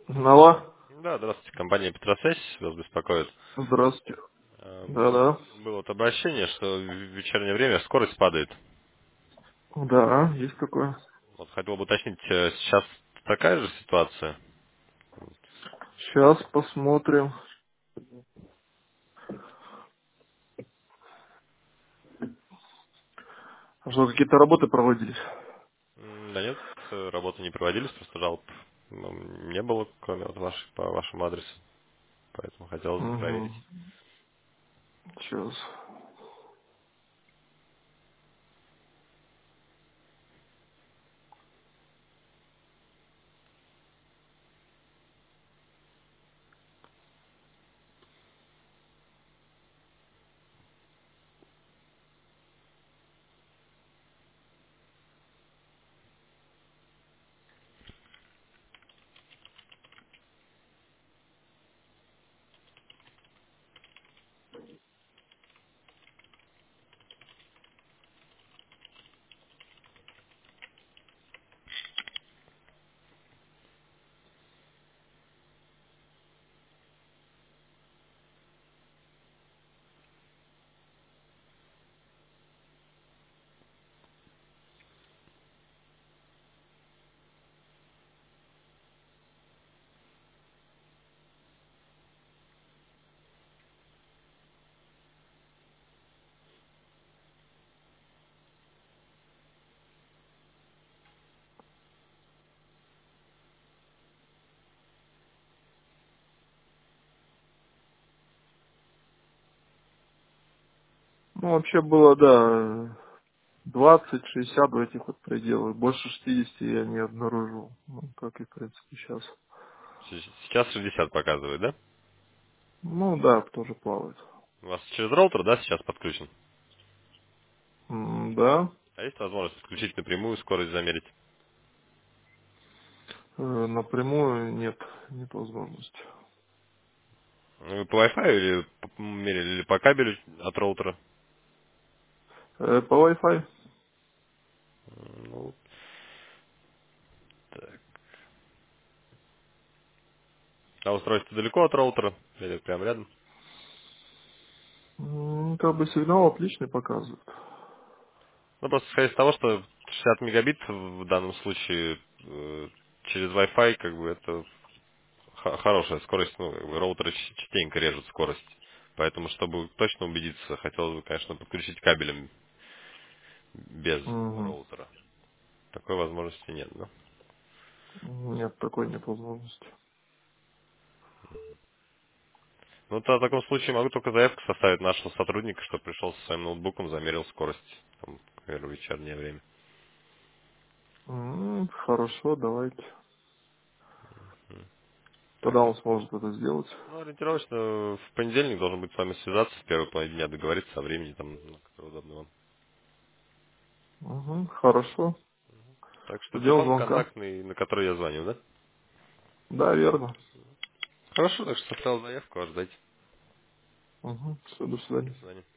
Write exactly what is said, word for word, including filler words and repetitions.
Алло. Да, здравствуйте, компания Петросвязь вас беспокоит. Здравствуйте. Э, Было, Да-да. было вот обращение, что в вечернее время скорость падает. Да, есть такое. Вот хотел бы уточнить, э, сейчас такая же ситуация? Сейчас посмотрим. А что, какие-то работы проводились? М, Да нет, э, работы не проводились, просто жалоб ну, не было, кроме вот вашей, по вашему адресу. Поэтому хотелось бы Угу. проверить. Сейчас. Ну, вообще было, да, двадцать шестьдесят в этих вот пределах. Больше шестидесяти я не обнаружил. Ну, как и, в принципе, сейчас. С- Сейчас шестьдесят показывает, да? Ну, да, тоже плавает. У вас через роутер, да, сейчас подключен? М, Да. А есть возможность подключить напрямую, скорость замерить? Э, Напрямую нет, нет возможности. Ну, Вы по Wi-Fi или по- мерили, или по кабелю от роутера? Э, По Wi-Fi? М, Ну, так. А устройство далеко от роутера? Или прям рядом? М, Как бы сигнал отличный показывает. Ну, просто исходя из того, что шестьдесят мегабит в данном случае э, через Wi-Fi, как бы, это х- хорошая скорость, ну, как бы, роутеры ч- частенько режут скорость. Поэтому, чтобы точно убедиться, хотелось бы, конечно, подключить кабелем без Угу. роутера. Такой возможности нет, да? Нет, такой нет возможности. Ну, то в таком случае могу только заявку составить нашего сотрудника, что пришел со своим ноутбуком, замерил скорость, там, к примеру, в вечернее время. М, Хорошо, давайте. Когда он сможет это сделать? Ну, ориентировочно в понедельник должен быть с вами связаться, в первой половине дня договориться о времени, там, на которое удобно вам. Угу, хорошо. Так что Ждем телефон звонка. контактный, на который я звоню, да? Да, верно. Хорошо, так что составил заявку, ожидайте. Угу, все, до свидания. До свидания.